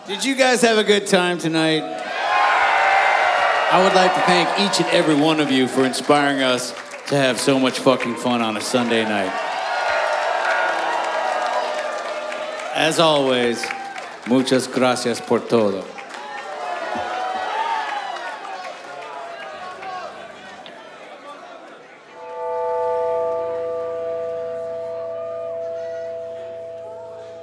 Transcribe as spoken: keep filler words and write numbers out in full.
Did you guys have a good time tonight? I would like to thank each and every one of you for inspiring us to have so much fucking fun on a Sunday night. As always, muchas gracias por todo.